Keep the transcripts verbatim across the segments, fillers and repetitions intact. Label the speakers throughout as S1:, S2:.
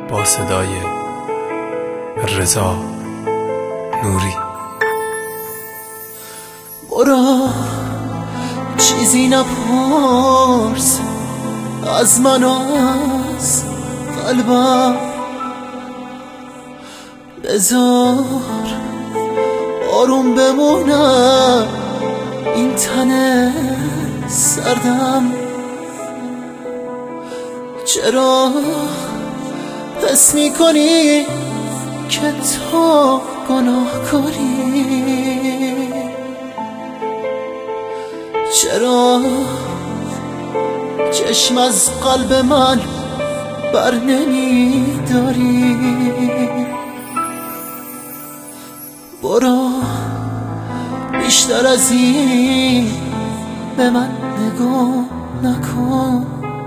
S1: با صدای رضا نوری.
S2: برو چیزی نپرس از من و از قلبم، بذار آروم بمونم این تن سردم. چرا حس میکنی که تو گناه کنی؟ چرا چشم از قلب من بر نمیداری؟ برو بیشتر از این به من نگاه نکن،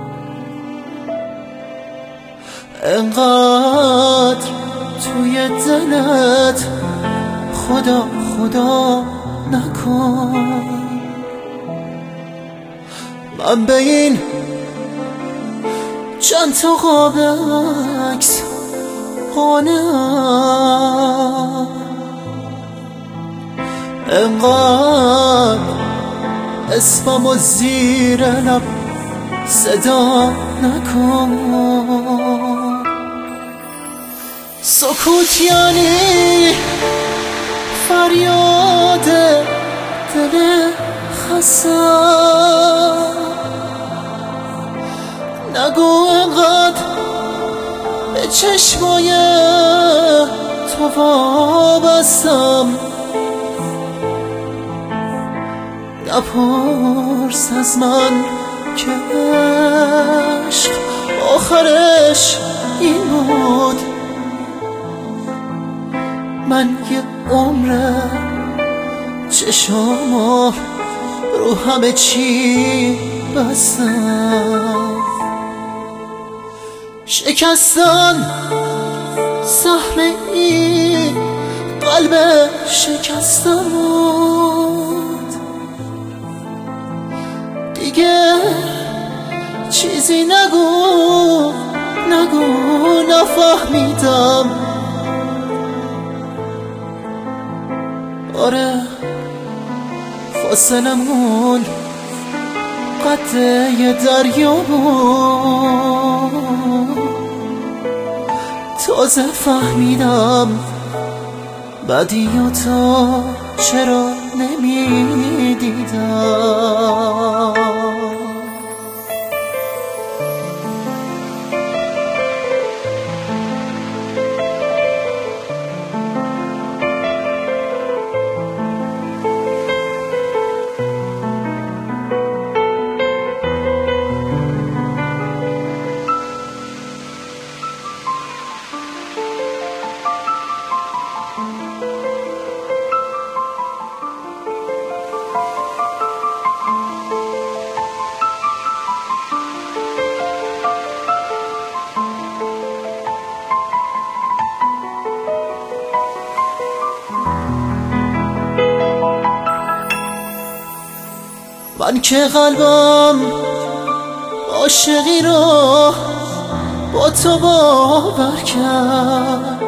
S2: انقدر توی دلت خدا خدا نکن. من به این چند تا قاب عکس قانعم، انقدر اسمم و زیر لب صدا نکن. سکوت یعنی فریاد دل خستم، نگو انقدر به چشمای تو وابستم، نپرس از من که عشق آخرش این بود. من یه عمره چشامو رو همه چی بستم، شکستن سهم این قلب شکستم بود. دیگه چیزی نگو نگو نفهمیدم. آره فاصلمون قد یه دریا بود، تازه فهمیدم بدیاتو چرا نمیدیدم. من که قلبم عاشقی را با تو باور کرد،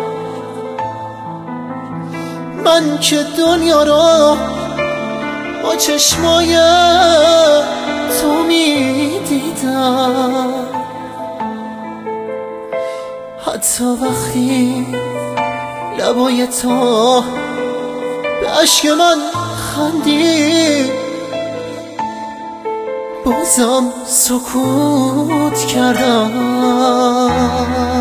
S2: من که دنیا را با چشمای تو می دیدم، حتی وقتی لبای تو به عشق من خندید بازم سکوت کردم.